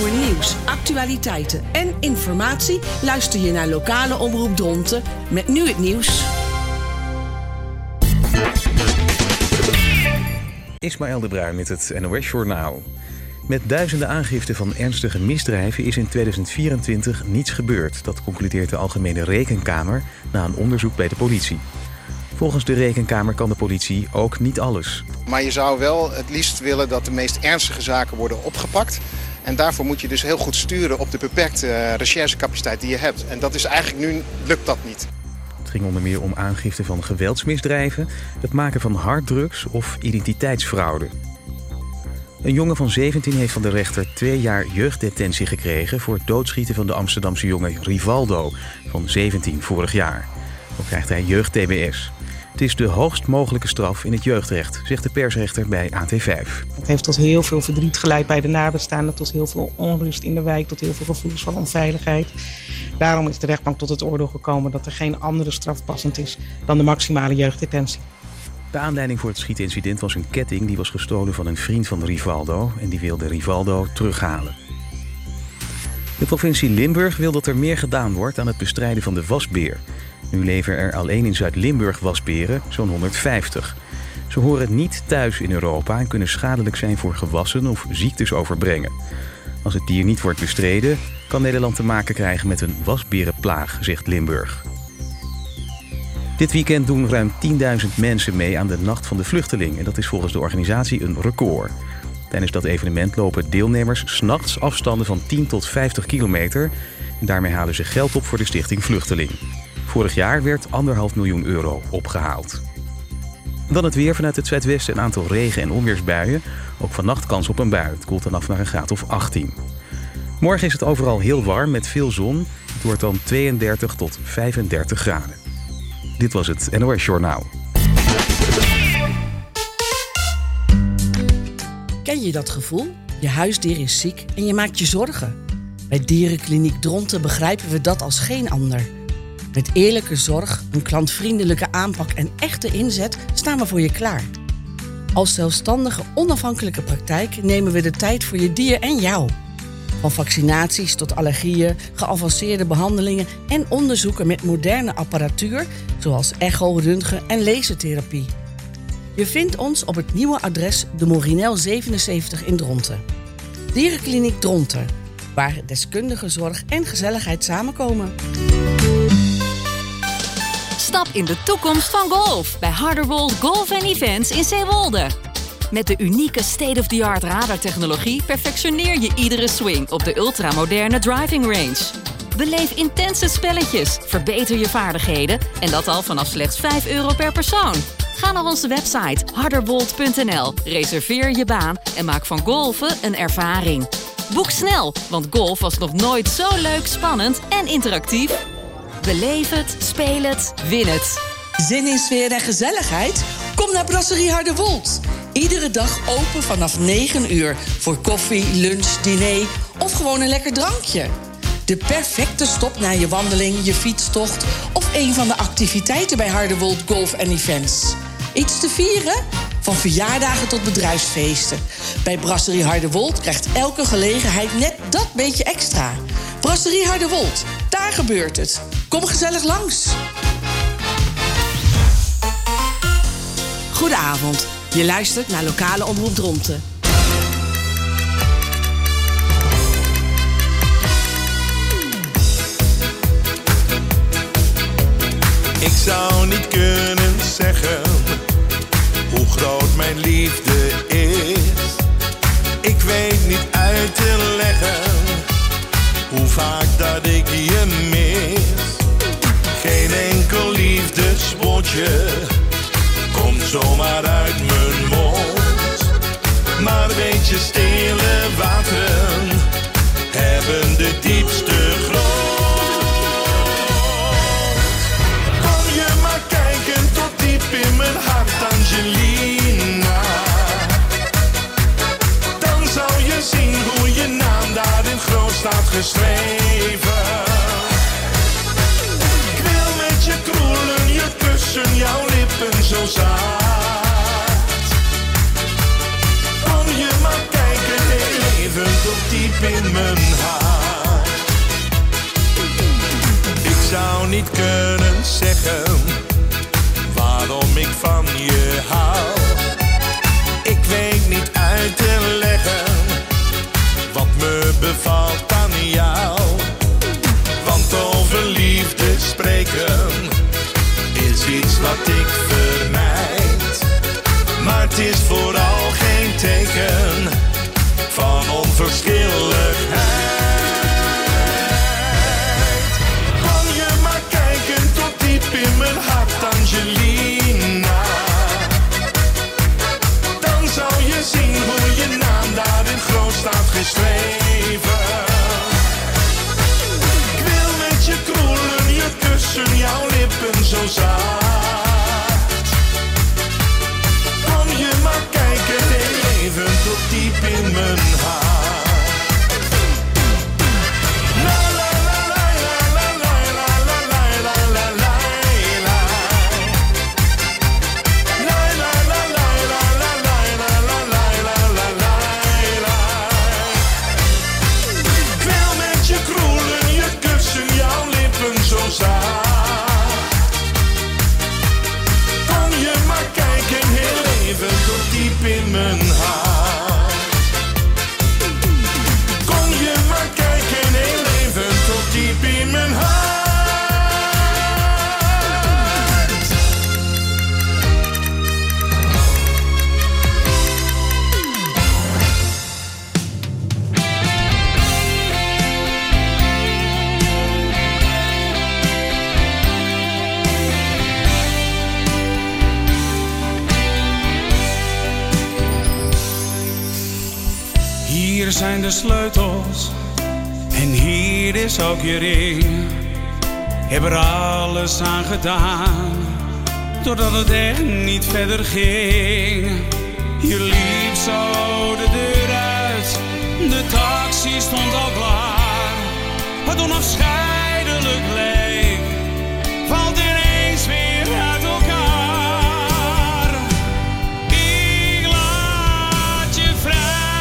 Voor nieuws, actualiteiten en informatie luister je naar Lokale Omroep Dronten met nu het nieuws. Ismaël de Bruin met het NOS Journaal. Met duizenden aangiften van ernstige misdrijven is in 2024 niets gebeurd. Dat concludeert de Algemene Rekenkamer na een onderzoek bij de politie. Volgens de Rekenkamer kan de politie ook niet alles. Maar je zou wel het liefst willen dat de meest ernstige zaken worden opgepakt. En daarvoor moet je dus heel goed sturen op de beperkte recherchecapaciteit die je hebt. En dat is eigenlijk nu, lukt dat niet. Het ging onder meer om aangifte van geweldsmisdrijven, het maken van harddrugs of identiteitsfraude. Een jongen van 17 heeft van de rechter 2 jaar jeugddetentie gekregen voor het doodschieten van de Amsterdamse jongen Rivaldo van 17 vorig jaar. Dan krijgt hij jeugd-TBS. Het is de hoogst mogelijke straf in het jeugdrecht, zegt de persrechter bij AT5. Het heeft tot heel veel verdriet geleid bij de nabestaanden, tot heel veel onrust in de wijk, tot heel veel gevoelens van onveiligheid. Daarom is de rechtbank tot het oordeel gekomen dat er geen andere straf passend is dan de maximale jeugddetentie. De aanleiding voor het schietincident was een ketting die was gestolen van een vriend van Rivaldo en die wilde Rivaldo terughalen. De provincie Limburg wil dat er meer gedaan wordt aan het bestrijden van de wasbeer. Nu leven er alleen in Zuid-Limburg wasberen, zo'n 150. Ze horen niet thuis in Europa en kunnen schadelijk zijn voor gewassen of ziektes overbrengen. Als het dier niet wordt bestreden, kan Nederland te maken krijgen met een wasberenplaag, zegt Limburg. Dit weekend doen ruim 10.000 mensen mee aan de Nacht van de Vluchteling. En dat is volgens de organisatie een record. Tijdens dat evenement lopen deelnemers 's nachts afstanden van 10 tot 50 kilometer. En daarmee halen ze geld op voor de stichting Vluchteling. Vorig jaar werd €1,5 miljoen opgehaald. Dan het weer vanuit het zuidwesten, een aantal regen- en onweersbuien. Ook vannacht kans op een bui. Het koelt dan af naar een graad of 18. Morgen is het overal heel warm met veel zon. Het wordt dan 32 tot 35 graden. Dit was het NOS Journaal. Ken je dat gevoel? Je huisdier is ziek en je maakt je zorgen. Bij Dierenkliniek Dronten begrijpen we dat als geen ander. Met eerlijke zorg, een klantvriendelijke aanpak en echte inzet staan we voor je klaar. Als zelfstandige, onafhankelijke praktijk nemen we de tijd voor je dier en jou. Van vaccinaties tot allergieën, geavanceerde behandelingen en onderzoeken met moderne apparatuur, zoals echo, röntgen en lasertherapie. Je vindt ons op het nieuwe adres de Morinel 77 in Dronten. Dierenkliniek Dronten, waar deskundige zorg en gezelligheid samenkomen. Stap in de toekomst van golf bij Harderwold Golf & Events in Zeewolde. Met de unieke state-of-the-art radartechnologie perfectioneer je iedere swing op de ultramoderne driving range. Beleef intense spelletjes, verbeter je vaardigheden en dat al vanaf slechts €5 per persoon. Ga naar onze website harderwold.nl, reserveer je baan en maak van golfen een ervaring. Boek snel, want golf was nog nooit zo leuk, spannend en interactief. Beleef het, speel het, win het. Zin in sfeer en gezelligheid? Kom naar Brasserie Harderwold. Iedere dag open vanaf 9 uur voor koffie, lunch, diner of gewoon een lekker drankje. De perfecte stop na je wandeling, je fietstocht of een van de activiteiten bij Harderwold Golf & Events. Iets te vieren? Van verjaardagen tot bedrijfsfeesten. Bij Brasserie Harderwold krijgt elke gelegenheid net dat beetje extra. Brasserie Harderwold, daar gebeurt het. Kom gezellig langs. Goedenavond. Je luistert naar Lokale Omroep Dronten. Ik zou niet kunnen zeggen hoe groot mijn liefde is. Ik weet niet uit te leggen hoe vaak dat ik je mis. Geen enkel liefdeswoordje komt zomaar uit mijn mond. Maar weet je, stille wateren hebben de diepste grond. Kom je maar kijken tot diep in mijn hart, Angelina. Dan zou je zien hoe je naam daar in groot staat geschreven. Ik wil met je kroelen, je kussen, jouw lippen zo zacht. Kom je maar kijken, even tot diep in mijn hart. Ik zou niet kunnen zeggen waarom ik van je hou. Ik weet niet uit te leggen wat me bevalt aan jou. Want over liefde spreken is iets wat ik vermijd. Maar het is vooral geen teken van onverschilligheid. Kon je maar kijken tot diep in mijn hart, Angelina. Dan zou je zien hoe je naam daarin groot staat geschreven. Ik wil met je kroelen, je kussen, jouw lippen zo zacht. Kon je maar kijken, even tot diep in mijn hart. La la la la la la la la la la la la la. La la la la la la la la la la la la la. Ik wil met je kroelen, je kussen, jouw lippen zo zacht. Kom je maar kijken, heel even tot diep in mijn hart. Kom je maar kijken, heel even tot diep in mijn hart. Hier zijn de sleutels en hier is ook je ring. Heb er alles aan gedaan, doordat het echt niet verder ging. Je liep zo de deur uit, de taxi stond al klaar. Het onafscheidelijk leek, valt ineens weer uit elkaar. Ik laat je vrij.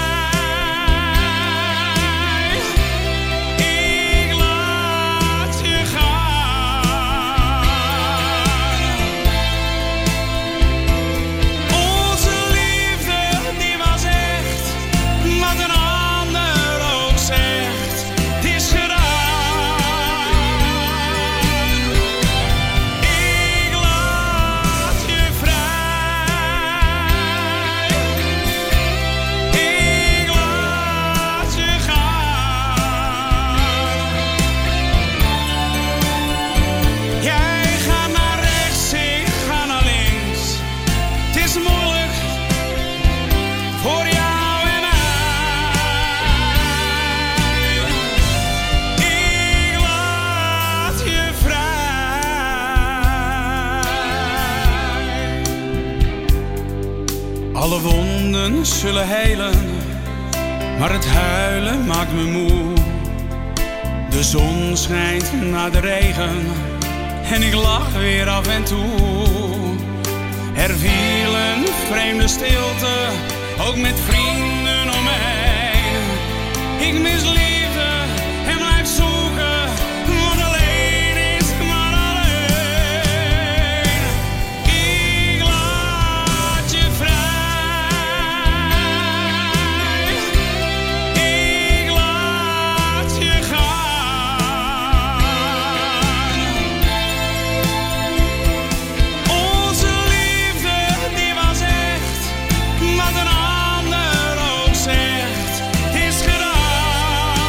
Alle wonden zullen heilen, maar het huilen maakt me moe. De zon schijnt na de regen en ik lach weer af en toe. Er viel een vreemde stilte, ook met vrienden om me heen. Ik mis liefde en blijf zoeken, want alleen is maar alleen. Ik laat je vrij. Ik laat je gaan. Onze liefde die was echt, wat een ander ook zegt, is gedaan.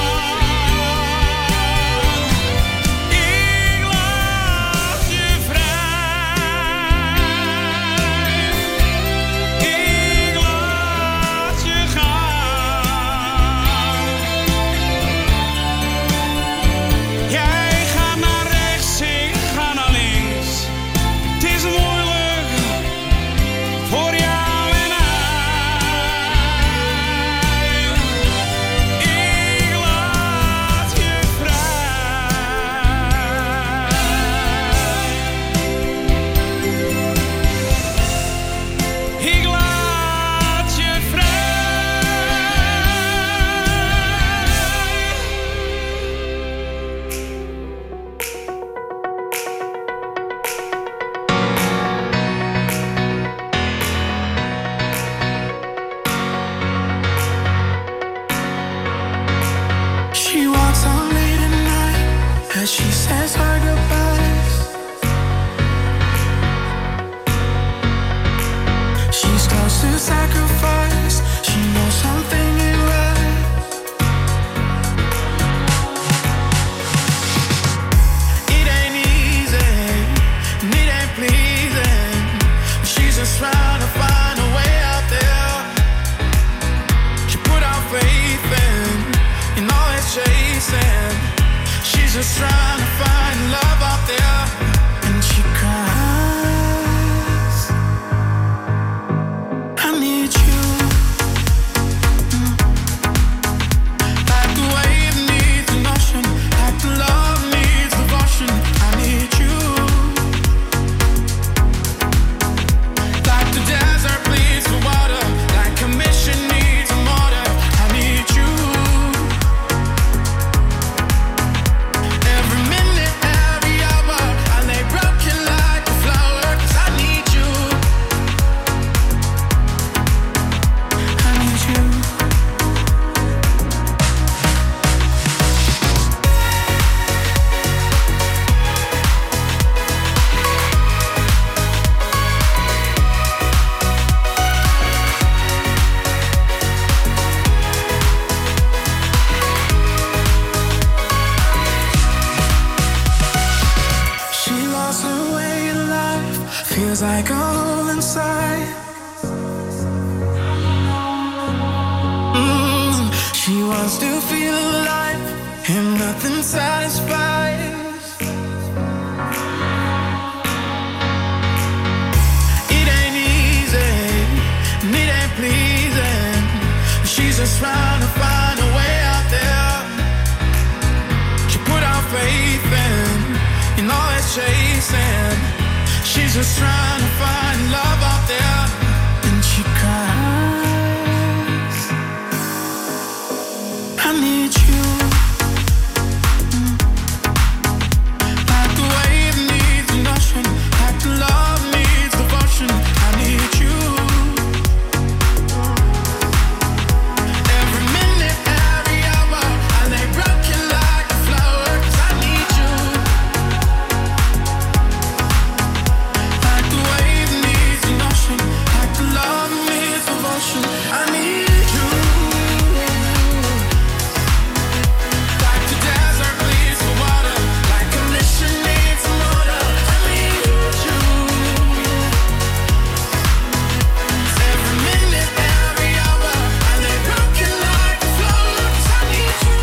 just trying to find love out there. And she cries, I need you. Like the wave needs an ocean, like the love needs devotion. I need you. Like the desert bleeds for water, like a mission needs a mortar. I need you. Every minute, every hour, I lay broken like a flower, 'cause I need you. I need you. She lost her way in life, feels like a hole inside. She wants to feel alive, and nothing satisfies. It ain't easy, and it ain't pleasing. She's just trying to find a way out there. She put our faith in all that's chasing. She's just trying to find love out there. And she cries, I need you. Like the wave needs an ocean, like the love needs devotion. I need you. Every minute, every hour, I lay broken like a flower, 'cause I need you. Like the wave needs an ocean, like the love needs devotion. I need you. Like the desert bleeds for water, like a mission needs a mortar. I need you. Every minute, every hour, I lay broken like a flower, 'cause I need you.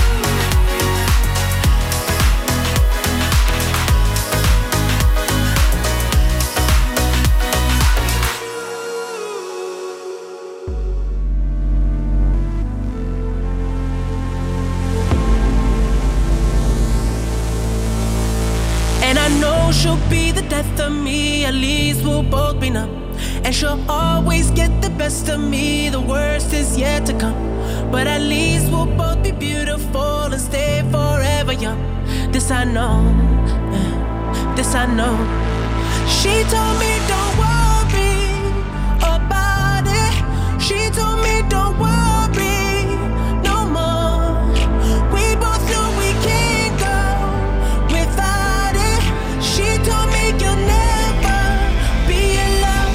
And I know she'll be the death of me, at least we'll both be numb. And she'll always get the best of me, the worst is yet to come. But at least we'll both be beautiful and stay forever young. This I know, this I know. She told me don't worry about it. She told me don't worry no more. We both know we can't go without it. She told me you'll never be alone.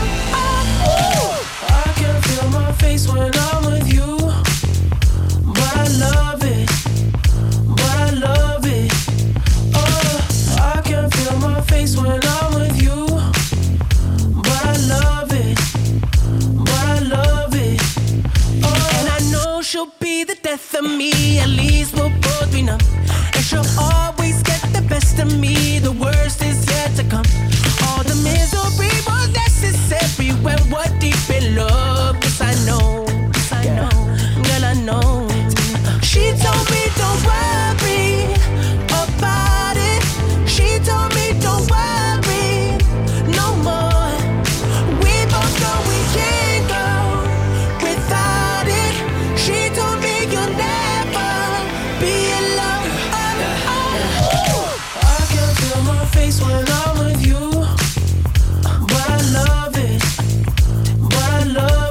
I can feel my face when I'm with you, but I love it, but I love it. Oh, I can feel my face when I'm with you, but I love it, but I love it. Oh, and I know she'll be the death of me, at least we'll both be numb. And she'll always get the best of me, the worst is yet to come. All the misery was necessary when we're deep in love. 'Cause I know, girl, I know. She told me don't worry about it. She told me don't worry no more. We both know we can't go without it. She told me you'll never be alone. I can feel my face when I'm with you, but I love it, but I love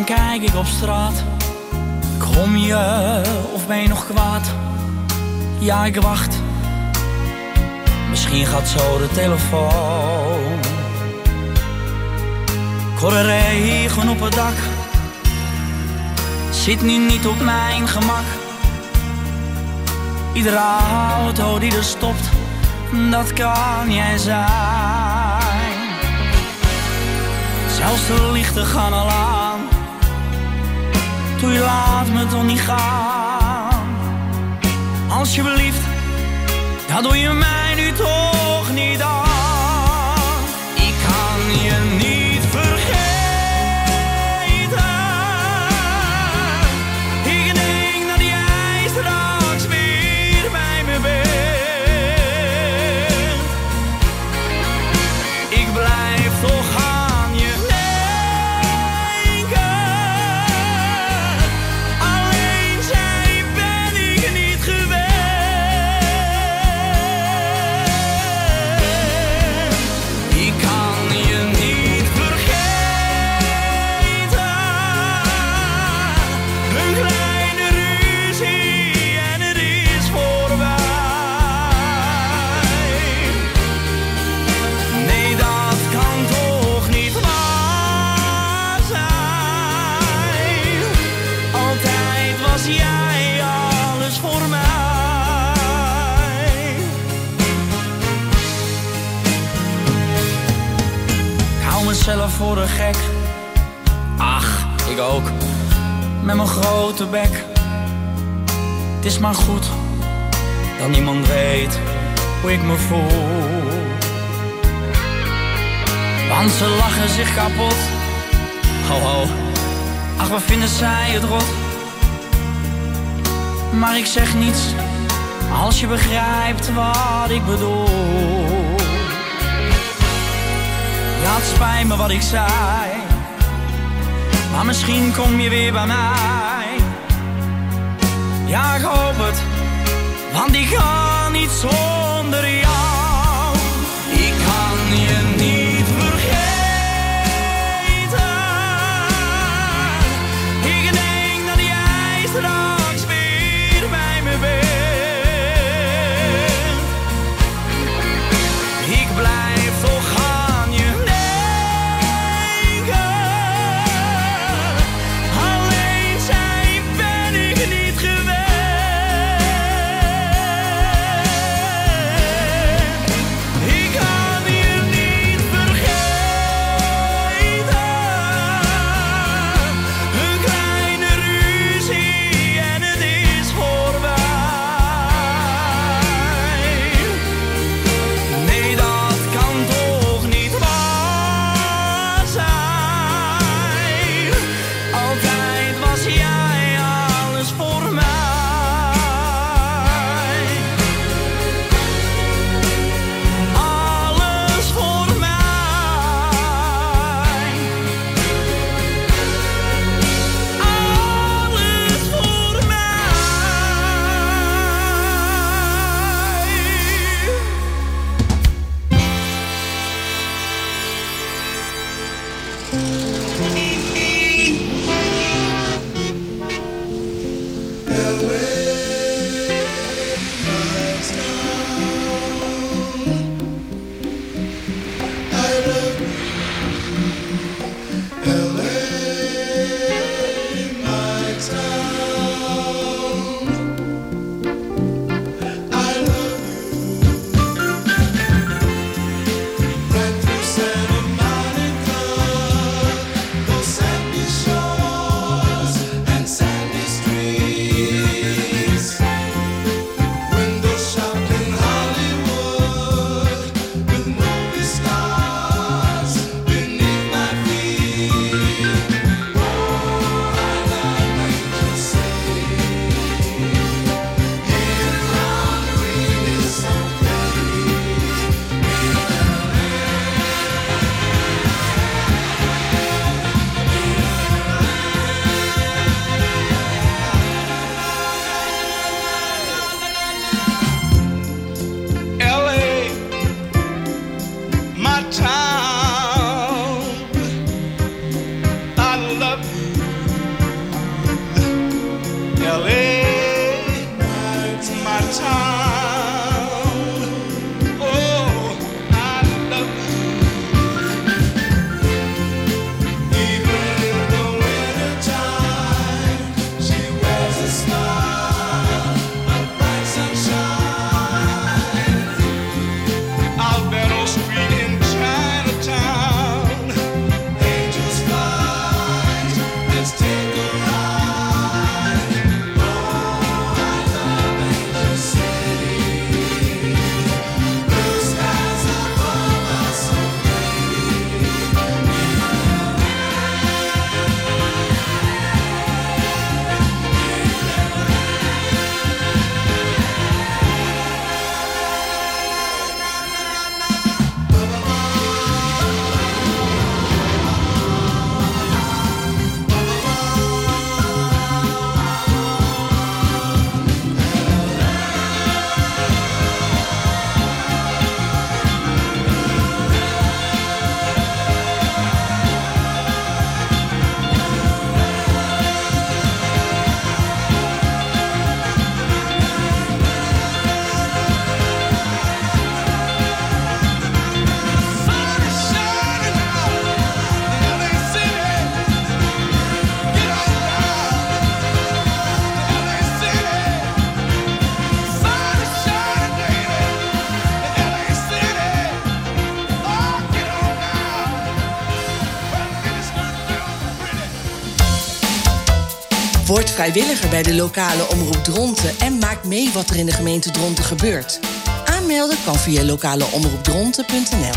dan kijk ik op straat. Kom je of ben je nog kwaad? Ja, ik wacht. Misschien gaat zo de telefoon. Ik hoor er regen op het dak. Zit nu niet op mijn gemak. Iedere auto die er stopt, dat kan jij zijn. Zelfs de lichten gaan al aan. Doe je laat me toch niet gaan. Alsjeblieft, dat doe je mij nu toch niet aan. Ik kan je niet vergeten. Ik denk dat jij straks weer bij me bent. Ik blijf toch aan je denken. Alleen zij ben ik niet gewend. Ik kan je niet vergeten. Een kleine ruzie en het is voorbij. Nee, dat kan toch niet waar zijn. Altijd was jij alles voor mij. Ik hou mezelf voor een gek. Ach, ik ook. Met mijn grote bek. Het is maar goed dat niemand weet hoe ik me voel. Want ze lachen zich kapot. Ho ho, ach wat vinden zij het rot. Maar ik zeg niets als je begrijpt wat ik bedoel. Ja, het spijt me wat ik zei, maar misschien kom je weer bij mij. Ja, ik hoop het, want ik kan niet zonder jou. Ik kan je niet vergeten. Ik denk dat jij straks weer bij me bent. Ik blijf toch aan je denken. Alleen zij ben ik niet gewend. Word vrijwilliger bij de lokale omroep Dronten en maak mee wat er in de gemeente Dronten gebeurt. Aanmelden kan via lokaleomroepdronten.nl.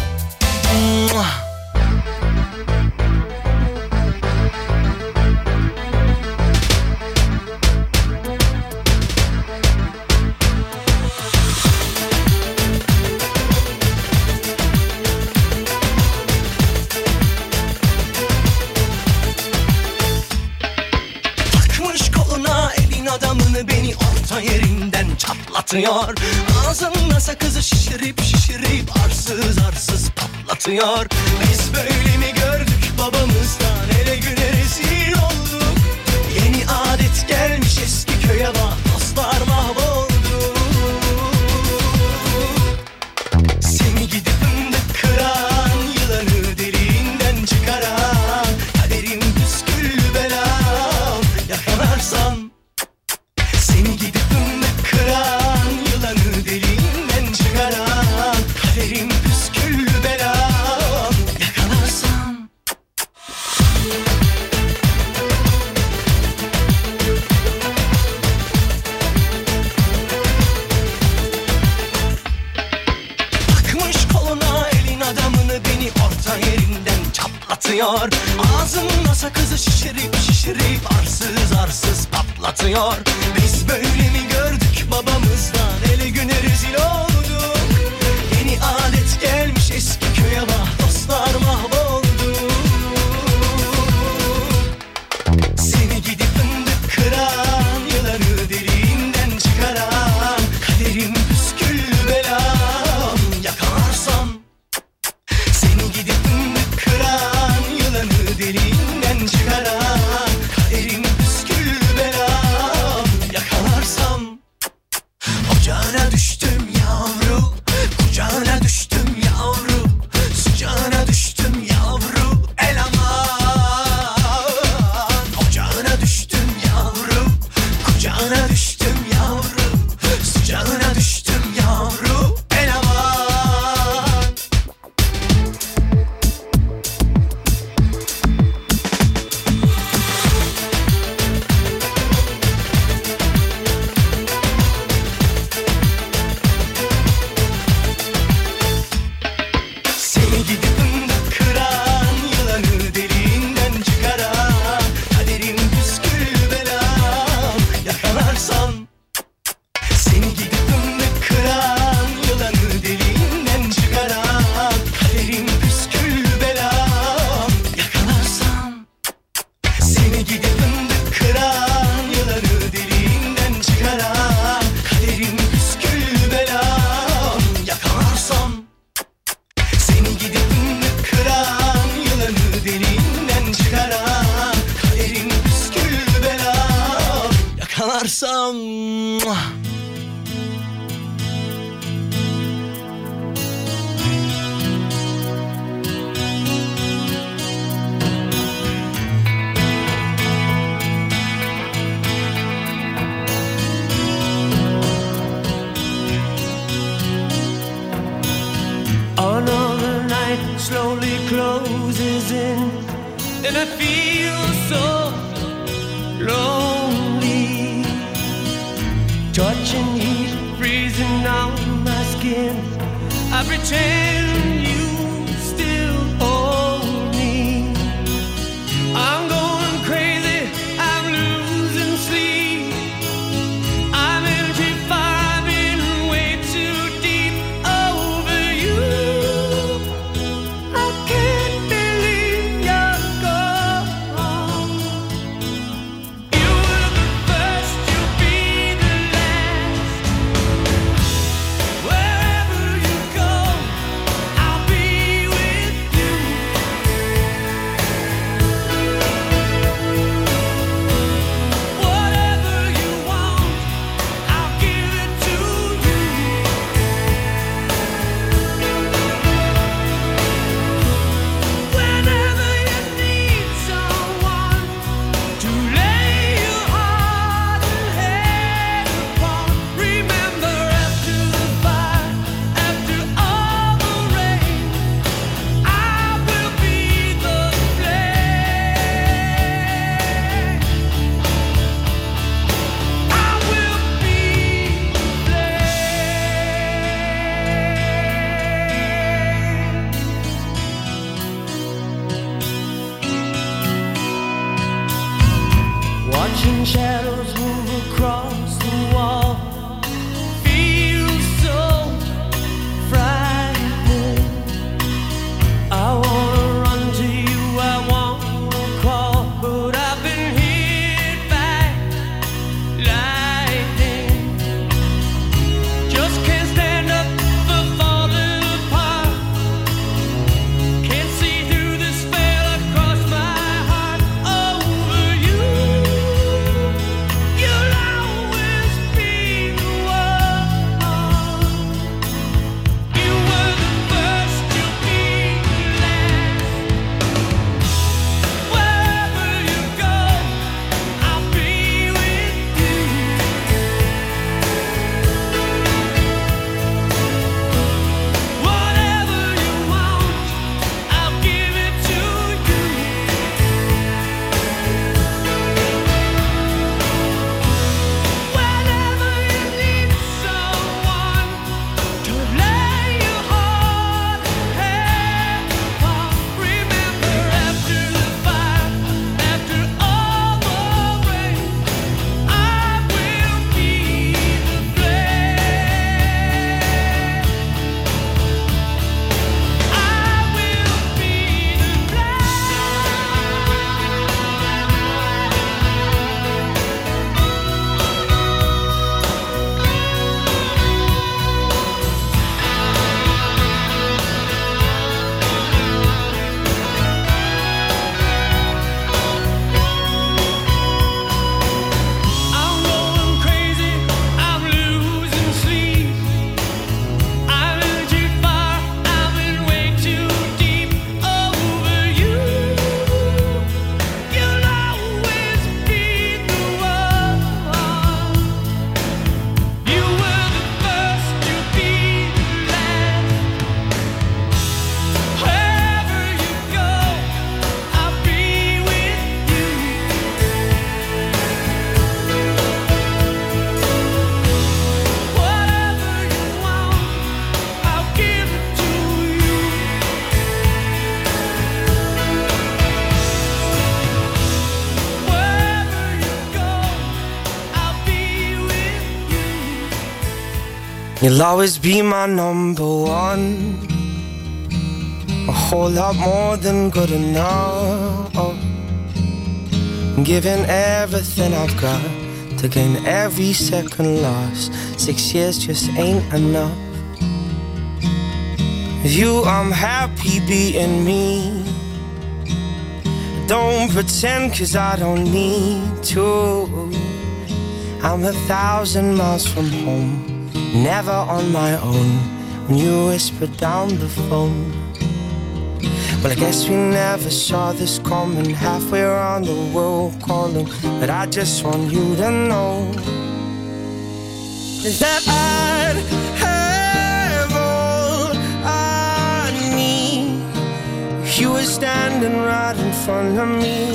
Beni orta yerinden çatlatıyor. Ağzında sakızı şişirip arsız arsız patlatıyor. Biz böyle mi gördük babamızdan, ele güne rezil olduk. Yeni adet gelmiş eski köye bak, dostlar mahvoldu. Seni gidip fındık kıran, yılanı deliğinden çıkaran, kaderim püsküllü belam, yakalarsam. Seni gidip fındık kıran, yılanı deliğinden çıkaran, kaderim püsküllü belam, yakalarsam. Takmış koluna elin adamını, beni orta yerinden çatlatıyor. Ağzında sakızı şişirip arsız arsız patlatıyor. Biz böyle mi gördük babamızdan, ele güne rezil olduk. Yeni adet gelmiş eski köye bak, dostlar mahvoldu. Seni gidip fındık kıran, yılanı deliğinden çıkaran, kaderim püsküllü belam, yakalarsam. Seni gidip fındık kıran, yılanı deliğinden çıkaran, kaderim püsküllü belam, yakalarsam. Ocağına düştüm yavru, kucağına düştüm yavru, sıcağına düştüm yavru, el aman. Ocağına düştüm yavru, kucağına düştüm yavru, sıcağına düştüm yavru, el aman. Seni gidip fındık kıran, yılanı deliğinden çıkaran, kaderim püsküllü belam, yakalarsam. Seni gidip fındık kıran, yılanı deliğinden çıkaran, kaderim püsküllü belam, yakalarsam. Seni gidip fındık kıran, yılanı deliğinden çıkaran, kaderim püsküllü belam, yakalarsam. Seni gidip fındık kıran, yılanı deliğinden çıkaran, kaderim püsküllü belam, yakalarsam. Another night slowly closes in, and I feel so lonely. Touching heat, freezing on my skin. I pretend you still hold me. I'm going crazy, I'm losing sleep. I'm in too far, I've been way too deep over you. I can't believe you're gone. You were the first, you'll be the last. Wherever you go, Watching shadows move across the wall feels so frightening. I wanna run to you, I wanna crawl, but I've been hit by lightning. Just can't stand up for falling apart. Can't see through this veil across my heart. Over you, you'll always be the one. You were the first, you'll be the last. Wherever you go, I'll be with you. Whatever you want, I'll give it to you. Whenever you need someone to lay your heart and hand upon, remember after the fire, after all the rain, I will be the flame. I will be the I'm going crazy, I'm losing sleep. I'm in too far, I'm in way too deep. Over you, you'll always be the one. You were the first, you'll be the last. Wherever you go, I'll be with you. Whatever you want, I'll give it to you. Wherever you go, I'll be with you. You'll always be my number one. A whole lot more than good enough. I'm giving everything I've got to gain every second lost. 6 years just ain't enough. With you, I'm happy being me. Don't pretend, 'cause I don't need to. I'm 1,000 miles from home, never on my own. When you whisper down the phone, well, I guess we never saw this coming. Halfway around the world calling, but I just want you to know that I'd have all I need if you were standing right in front of me.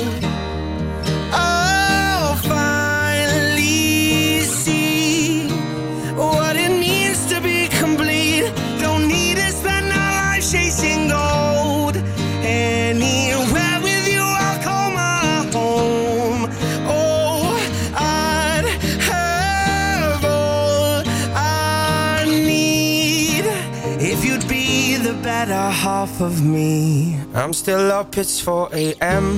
I'll finally see what it means to be complete. Don't need to spend our life chasing gold. Anywhere with you, I'll call my home. Oh, I'd have all I need if you'd be the better half of me. I'm still up, it's 4 a.m.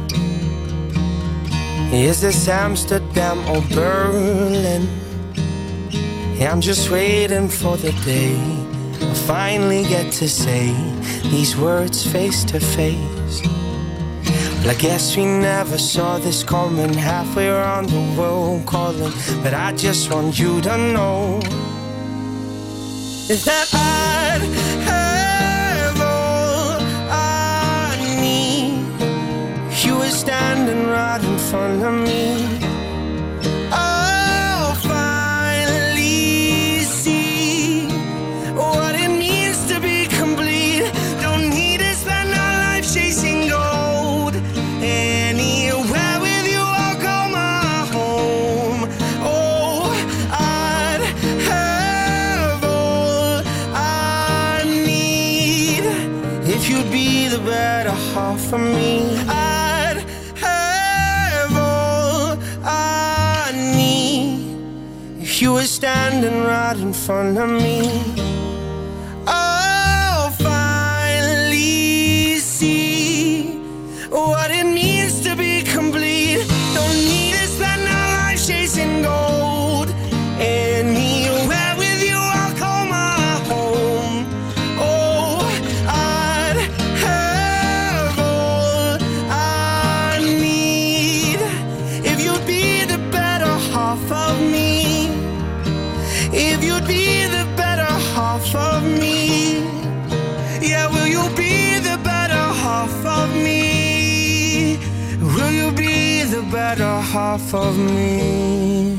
Is this Amsterdam or Berlin? Yeah, I'm just waiting for the day I'll finally get to say these words face to face. Well, I guess we never saw this coming. Halfway around the world calling, but I just want you to know that I'd have all I need if you were standing right in front of me. I'll finally see what it means to be complete. Don't need to spend our life chasing gold. Anywhere with you, I'll call my home. Oh, I'd have all I need if you'd be the better half of me. I'd have all I standing right in front of me. I'll finally see what it means to be complete. Don't need to spend our life chasing gold. Anywhere with you I'll call my home. Oh, I'd have all I need if you'd be the better half of me. If you'd be the better half of me. Yeah, will you be the better half of me? Will you be the better half of me?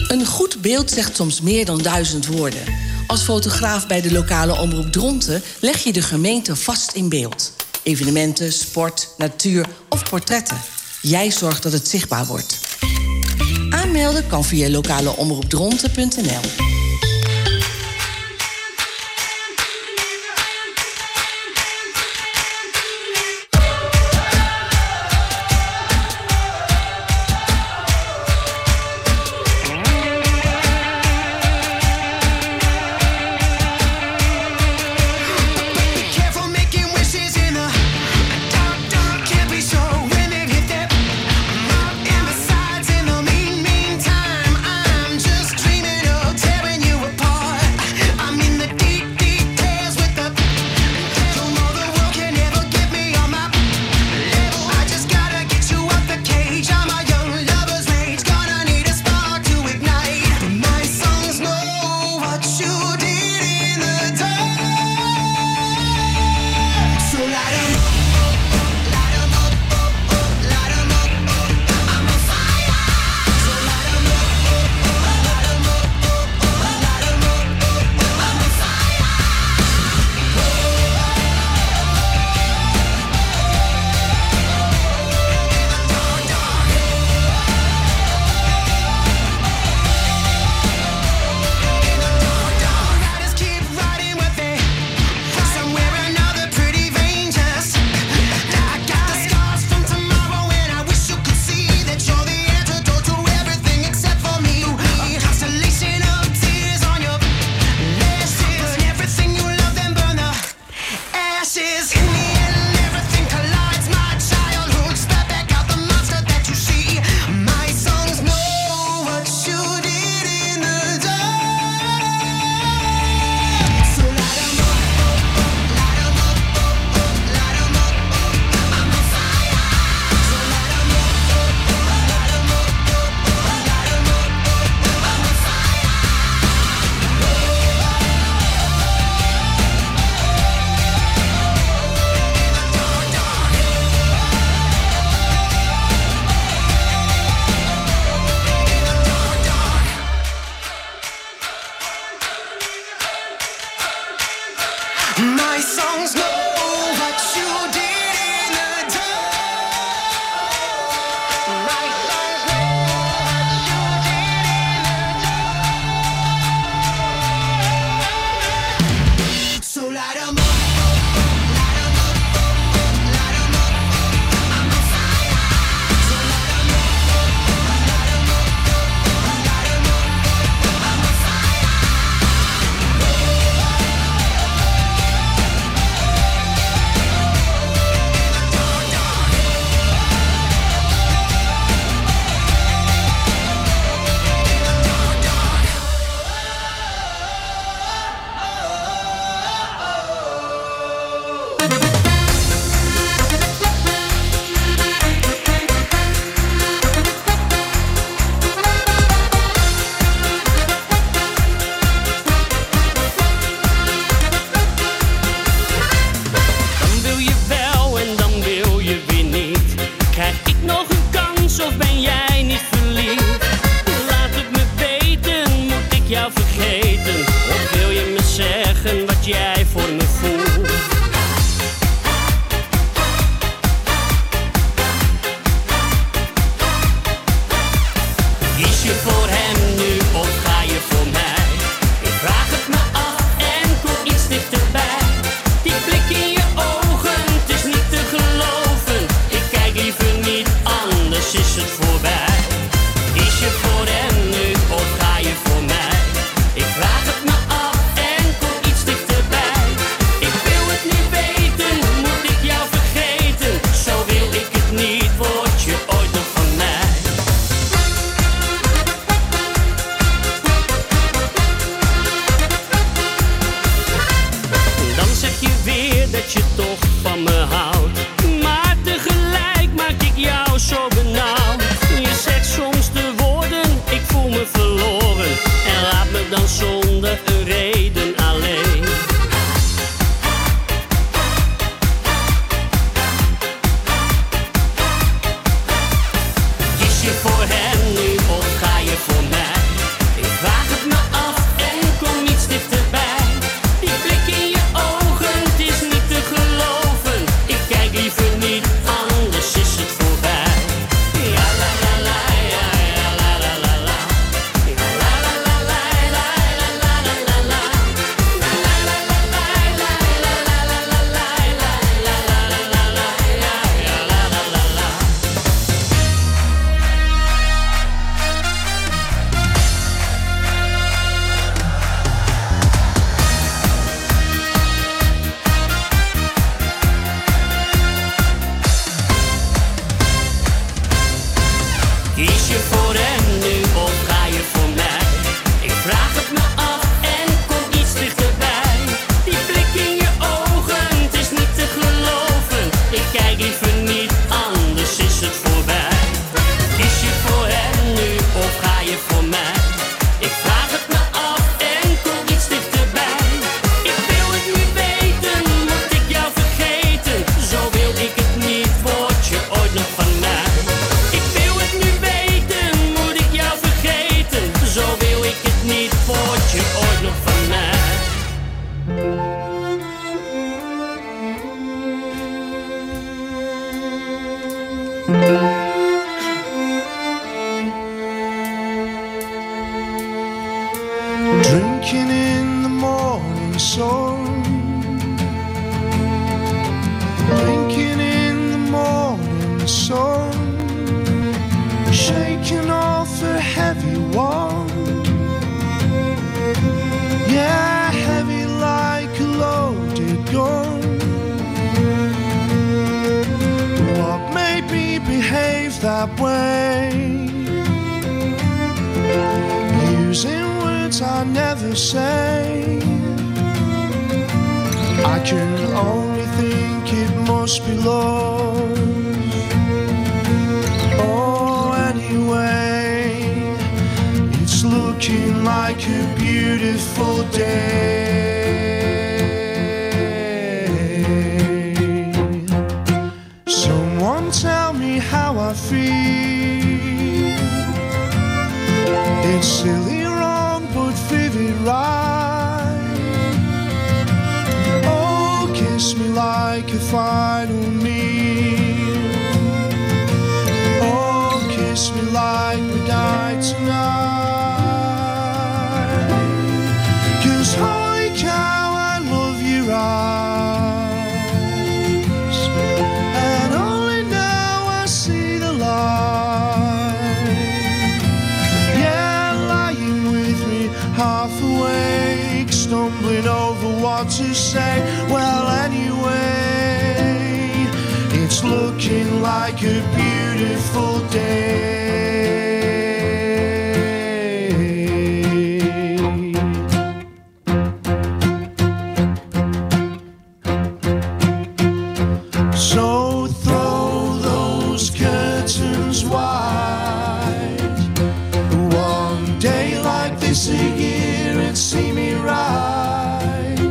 Een goed beeld zegt soms meer dan 1000 woorden. Als fotograaf bij de lokale omroep Dronten leg je de gemeente vast in beeld. Evenementen, sport, natuur of portretten. Jij zorgt dat het zichtbaar wordt. Aanmelden kan via lokaleomroepdronten.nl. zo wil ik het niet, word je ooit nog van mij. Drinking in the morning sun, drinking in the morning sun, shaking off a heavy one. Yeah, heavy like a loaded gun. What made me behave that way? Using words I never say. I can only think it must be love. Oh, anyway, it's looking like a beautiful day. Someone tell me how I feel. It's silly, wrong, but vivid right. Oh, kiss me like a final meal. Oh, kiss me like we die tonight. 'Cause holy cow, I love your eyes, and only now I see the light. Yeah, lying with me, half awake, stumbling over what to say. Well, anyway, it's looking like a beautiful day. So throw those curtains wide. One day like this a year, it'd see me right.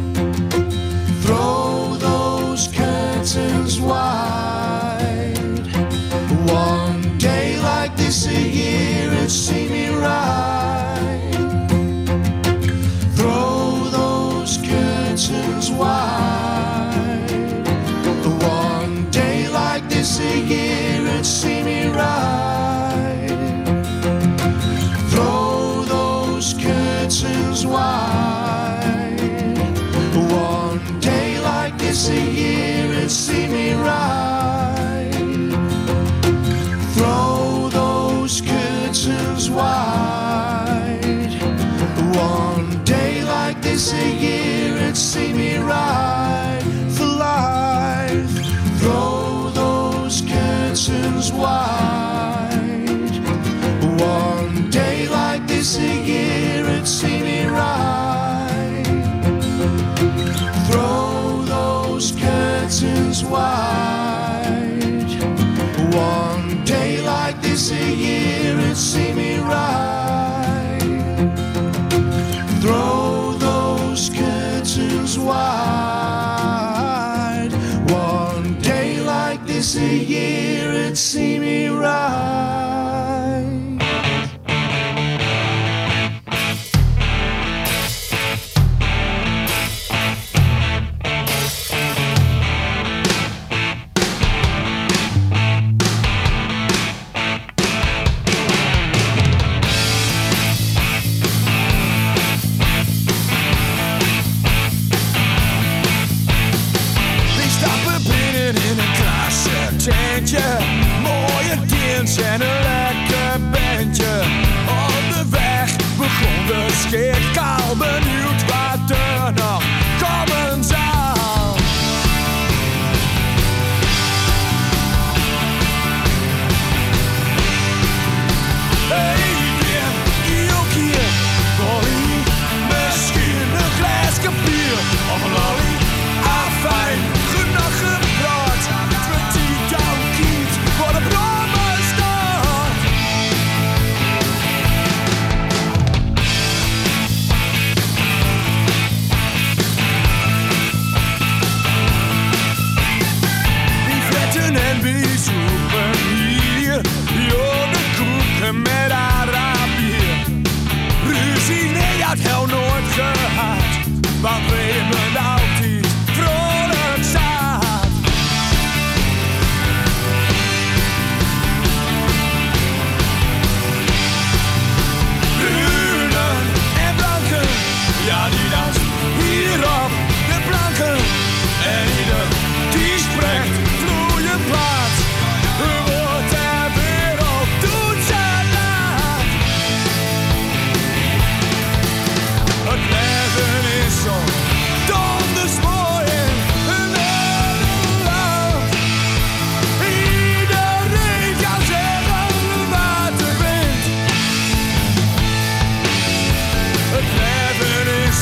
Throw those curtains wide. One day like this a year, it'd see me right. Throw those curtains wide. One day like this a year, it'd see me right. Throw those curtains wide. One day like this a year, it'd see me right. Throw those curtains wide. One day like this a year, it'd see me right for life. Throw those curtains wide. One day like this a year, it'd see me right. Throw those curtains wide. One day like this a year, it'd see me right. Throw those curtains wide.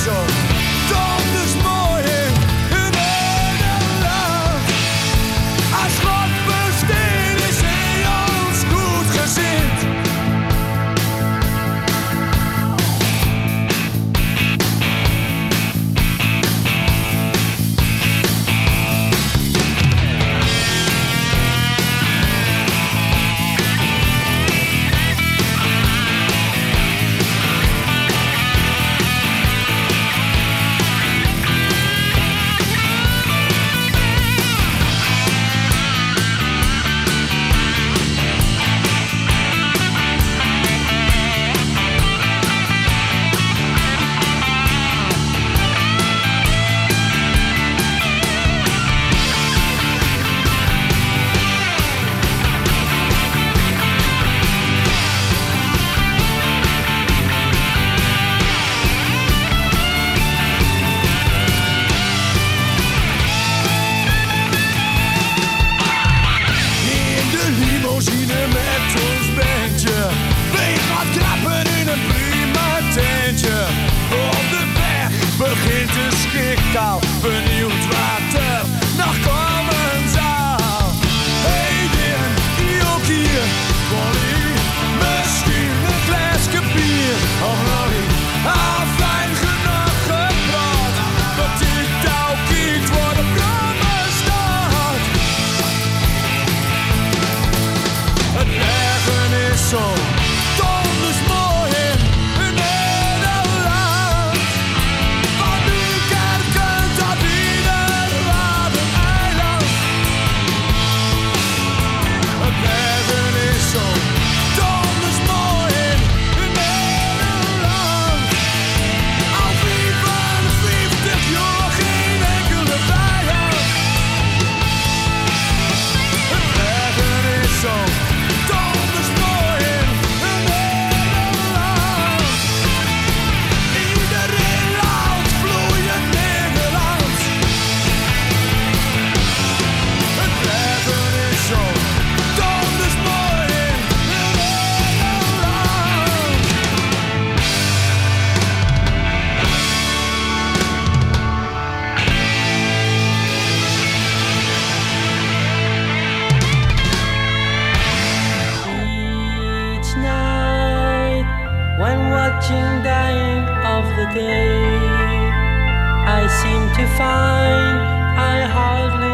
zo donders mooi in Nederland. Als God besteed is hij ons goed gezind. Begint de schiktaal, benieuwd wat er nog komen zal. Hey Wim, ook hier, Polly, misschien een glaasje bier. Of nog niet, al fijn genoeg gepraat. Wat dit ook iets voor de branden staat. Het leven is zo donders mooi in Nederland. Van Duinkerken tot Wienerwaarden-eiland. Het leven is zo donders mooi in Nederland. Al 55 jaar geen enkele vijand. Het leven is zo donders mooi in Nederland. Iedereen laat vloeien Nederland. Het leven is zo donders mooi in Each night, when watching dying of the day, I seem to find I hardly